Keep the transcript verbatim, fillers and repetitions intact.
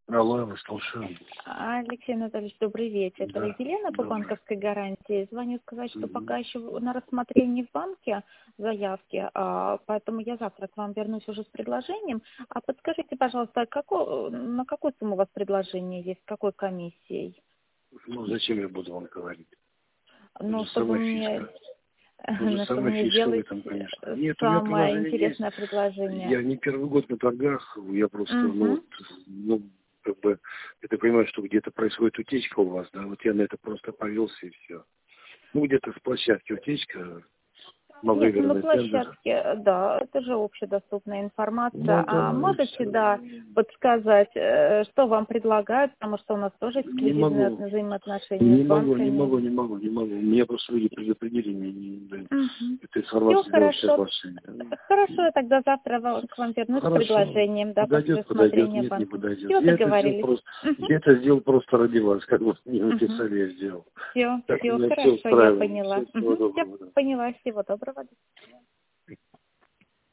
Алло, я вас слушаю. Алексей Анатольевич, добрый вечер. Это Да, Елена по добрый. банковской гарантии. Звоню сказать, что Мгм. пока еще на рассмотрении в банке заявки, а, поэтому я завтра к вам вернусь уже с предложением. А подскажите, пожалуйста, какой, на какую сумму у вас предложение есть, с какой комиссией? Ну, зачем я буду вам говорить? Это Ну, же чтобы самая мне, фишка. Это же чтобы самая мне фишка в сделать этом, конечно. э, Нет, у меня самое приложение есть. интересное предложение. Я не первый год на торгах, я просто, ну, Угу. вот, ну, как бы, я так понимаю, что где-то происходит утечка у вас, да, вот я на это просто повелся и все. Ну, где-то с площадки утечка, Нет, ну на маловыигранный тендер. площадке, э, да, это же общедоступная Ну, информация. А да, и можете, все. да, подсказать, э, что вам предлагают, потому что у нас тоже Не эксклюзивные могу. взаимоотношения Не с могу, не банками. могу, не могу, не могу. Меня просто люди предупредили, мне не дают Угу. эту Все информацию сделать хорошо. соглашение. Хорошо, я тогда завтра ва- к вам вернусь с Хорошо. предложением, да, после Подойдет, подойдет, рассмотрения нет, не банка. подойдет. Все, Я это сделал договорились. просто, Угу. я это сделал просто ради вас, как вы мне Угу. написали, я сделал. Все, Так все меня все хорошо, я устраивало. поняла. Все, всего Угу. Все доброго. Да. поняла, всего доброго.